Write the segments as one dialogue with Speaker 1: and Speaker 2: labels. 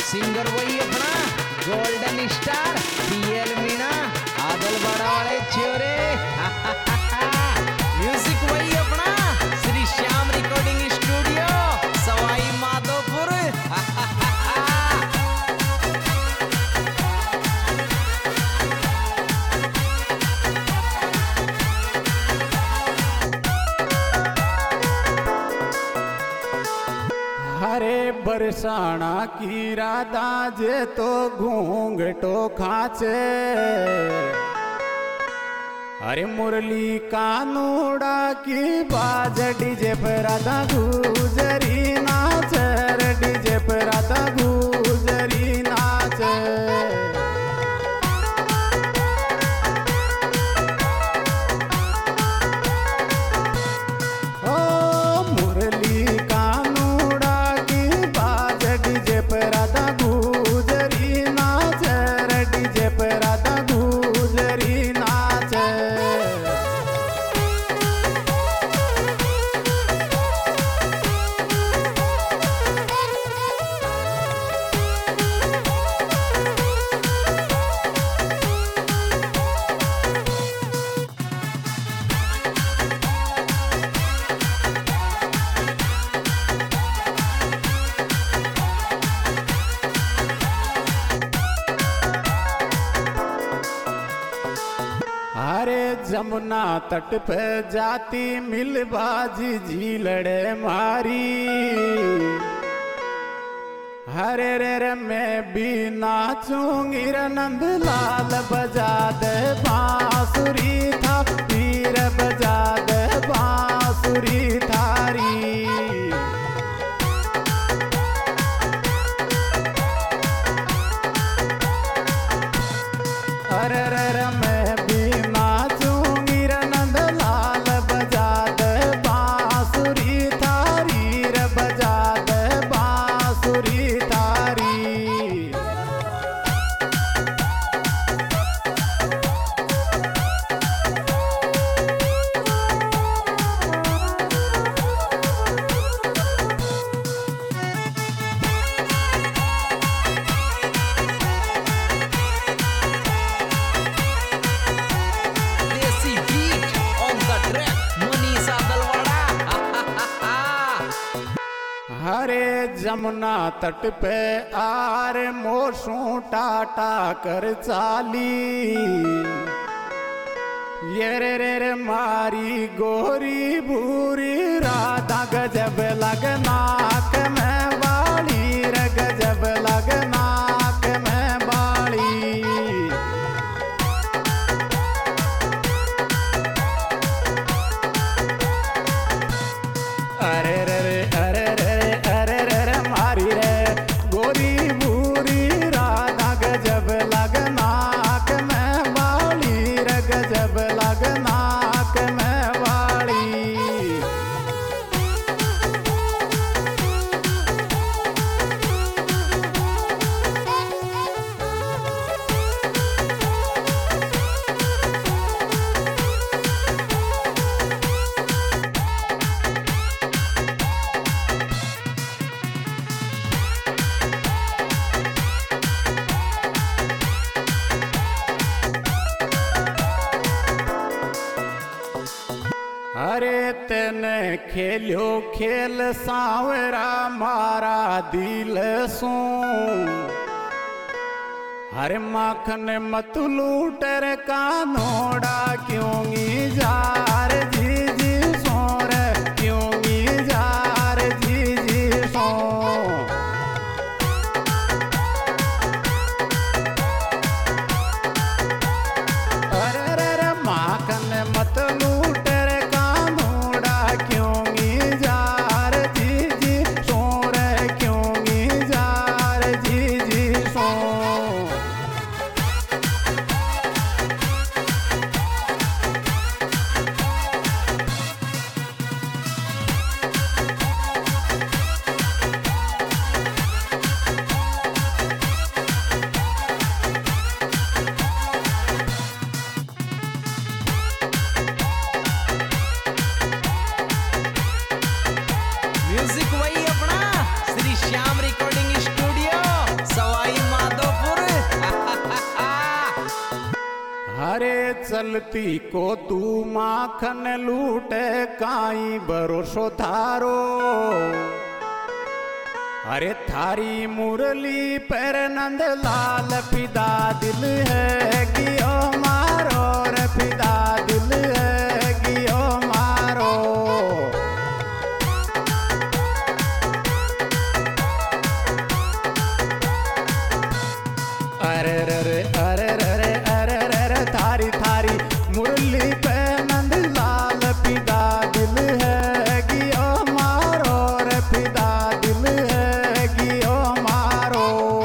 Speaker 1: Singer वही अपना golden star PL Meena Adalwada वाले छोरे म्यूजिक वही अपना श्री श्याम रिकॉर्डिंग स्टूडियो सवाई माधोपुर।
Speaker 2: हरे बरसाना की राधा जे तो घूंघटो खाचे, अरे मुरली कानूड़ा की बाज डीजे पर राधा गुजरी नाच, डीजे पर राधा गुजरी नाच। डीजे पे राधा गुजरी नाच, डीजे पे राधा गुजरी नाच। अरे जमुना तट पे जाती मिलबाजी झीलड़े मारी, हरे रे मैं भी नाचूंगी रे नंद लाल बजा दे बांसुरी था, पीर बजा दे बांसुरी थारी। अरे रे मैं भी नाचूंगी रे नंद लाल बजा दे बांसुरी थारी, रे बजा दे बांसुरी थारी। हरे जमुना तट पे आर मोसू टाटा कर चाली, ये रे मारी गोरी भूरी राधा गजब लगनाक में बाली, रे गजब लगनाक में बाली। अरे रे अरे रे अरे रे मारी रे गोरी भूरी राधा गजब लगनाक में बाली, रे गजब लगनाक में बाली। अरे तेने खेलियो खेल सांवरा मारा दिल सू, हरे माखन मत लूटर कानोड़ा क्यों जार जी जी सोर, क्यों जार जी जी सो। अरे रे माखन मत लूटर कानोड़ा क्यों जार जी जी सोर, क्यों जार जी जी सो। चलती को तू माखन लूटे काई भरोसो थारो। अरे थारी मुरली पर नंद लाल पिदा दिल है गियो मारो रे पिदा दिल है गियो मारो। अरे रे अरे रे अरे रे थारी थारी मुरली पे नंद लाल पिदा दिल है गियो मारो रे पिदा दिल है गियो मारो।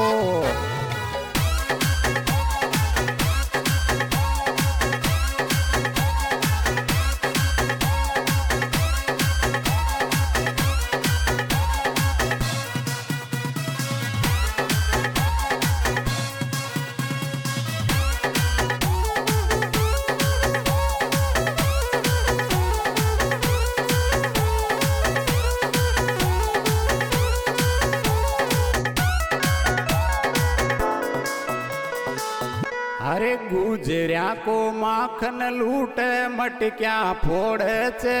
Speaker 2: अरे गुजरिया को माखन लूटे मटक्या फोड़े छे।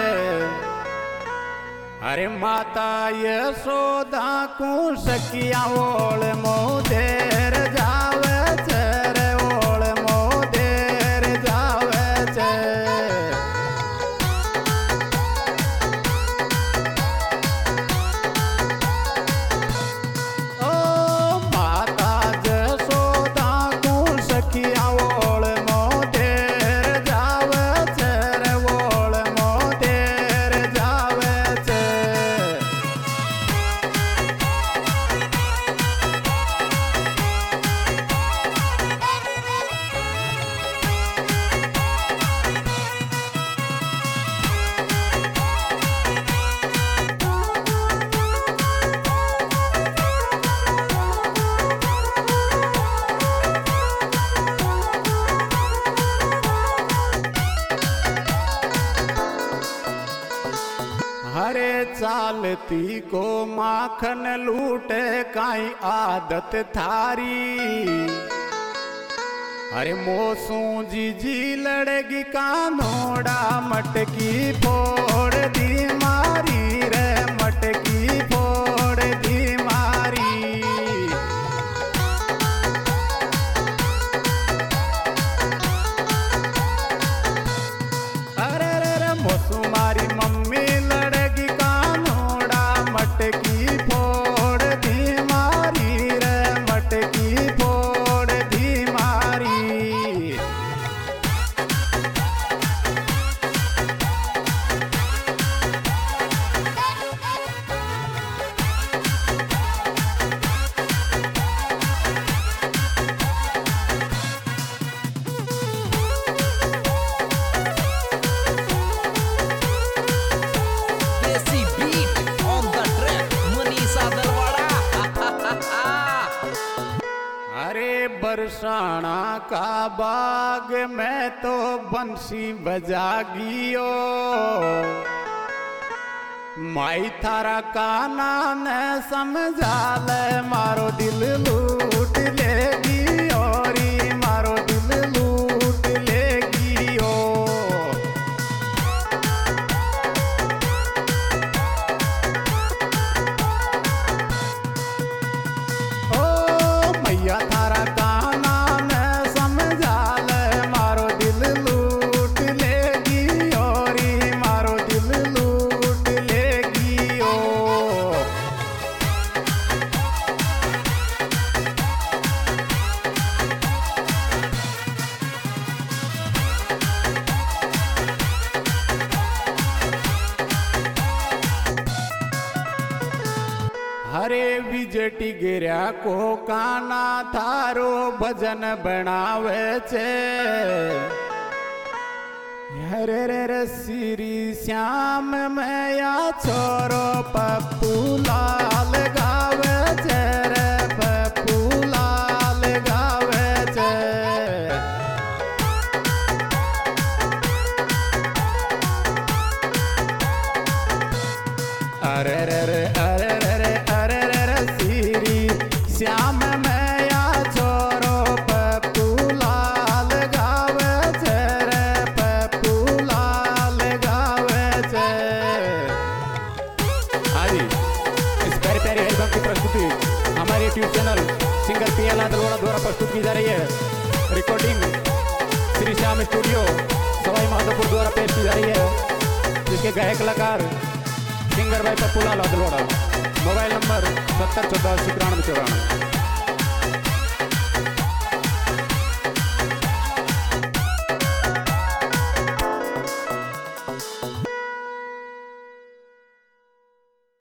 Speaker 2: अरे माता यशोदा को सखिया ओल मोदेर जावे छे रे ओल मोदेर जावे छे। ओ माता यशोदा को सखिया ओल मोदेर जावे छे रे ओल मोदेर जावे छे। हरे चालती को माखन लूटे काई आदत थारी। अरे मोसू जी लड़गी कानोड़ा मटकी फोड़ दी मारी रे मटकी फोड़ दी मारी। अरे रे मोसू मारी मम्मी लड़गी कानोड़ा मटकी फोड़ दी मारी रे मटकी फोड़ दी मारी।
Speaker 1: Desi beat on the track Manisha Dalwada.
Speaker 2: अरे बरसाना का बाग में तो बंसी बजा गियो। माई थारा काना ने समझा ले मारो दिल लूट लेगी औरी मारो दिल लूट लेगी ओ। ओ मैया थारा काना ने समझा ले मारो दिल लूट लेगी औरी मारो दिल लूट लेगी ओ। हरे विजटी गिरा को काना थारो भजन बनावे छे। हरे रे श्री श्याम मैया छोरो पप्पू लाल गावे छे रे पप्पू लाल गावे छे। अरे रे अरे रे अरे रे श्री श्याम मैया छोरो पप्पू लाल गावे छे जी। इस प्यारे प्यारे एल्बम की प्रस्तुति हमारे YouTube channel singer PL Adalwada द्वारा प्रस्तुत की जा रही है। रिकॉर्डिंग श्री श्याम स्टूडियो सवाई माधोपुर द्वारा पेश की जा रही है, जिसके गायक कलाकार सिंगर भाई पप्पूलाल आदलवाड़ा। Mobile number 70 14 94 94।